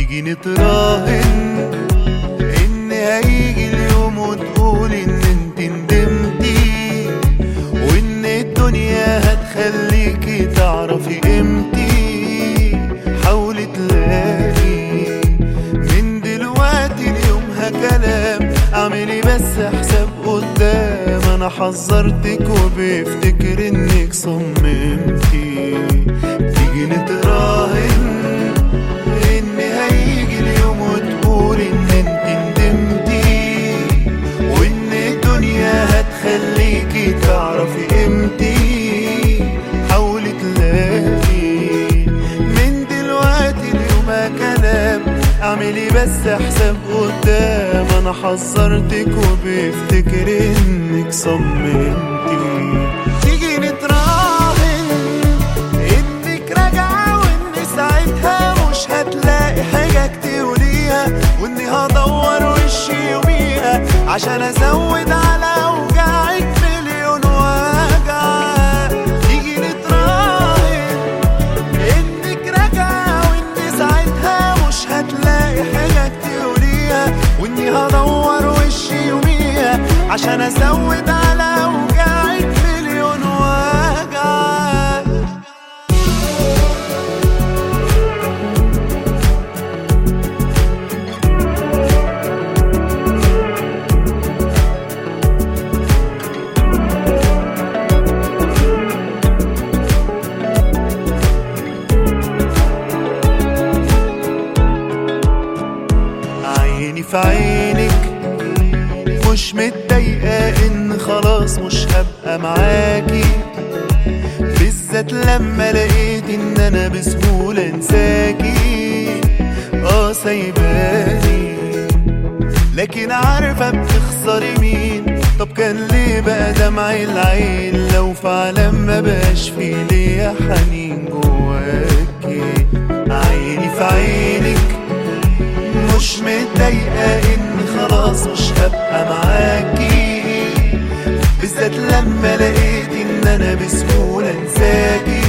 تيجي نتراهن ان هيجي اليوم وتقول ان انت ندمتي، وان الدنيا هتخليكي تعرفي قيمتي. حاولي تلاقي من دلوقتي ليومها كلام، اعملي بس حساب قدام. انا حذرتك وبفتكر انك صممتي. تيجي نتراهن ان هيجي اليوم وتقول ان انت ندمتي، وان الدنيا هتخليكي تعرفي قيمتي. حاولي تلاقي من دلوقتي ليومها كلام، اعملي بس حساب قدام. انا حذرتك وبفتكر انك صممتي. تيجي نتراهن انك راجعة، وان ساعتها مش هتلاقي حاجة تقوليها، واني هدور وشي يوميها عشان ازود على اوجاعك مليون وجع. تيجي نتراهن انك راجعة، وان ساعتها مش هتلاقي حاجة تقوليها، واني هدور وشي يوميها عشان ازود على اوجاعك مليون وجع. عيني في عينك مش متضايقة ان خلاص مش هبقى معاكي، بالذات لما لقيت ان انا بسهولة انساكي. سايباني لكن عارفة بتخسري مين. طب كان ليه بقى دمع العين لو فعلا ما بقاش في ليا حنين جواكي؟ عيني في عينك مش متضايقة ان خلاص مش هبقى معاكي، بالذات لما لقيت ان انا بسهولة انساكي.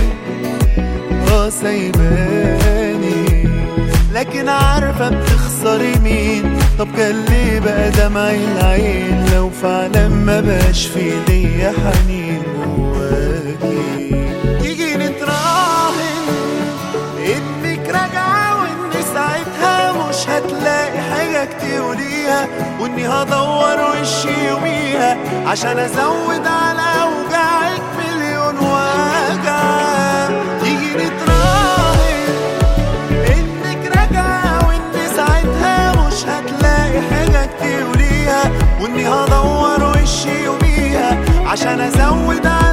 سايباني لكن عارفة بتخسري مين. طب كان ليه بقى دمع العين لو فعلا ما بقاش في ليا حنين جواكي؟ تيجي نتراهن انك راجعة، واني ساعتها مش هتلاقي حاجة تقوليها، واني هدور وشي يوميها عشان ازود على اوجاعك مليون وجع. تيجي نتراهن انك راجعة، واني ساعتها مش هتلاقي حاجة تقوليها، واني هدور وشي يوميها عشان ازود على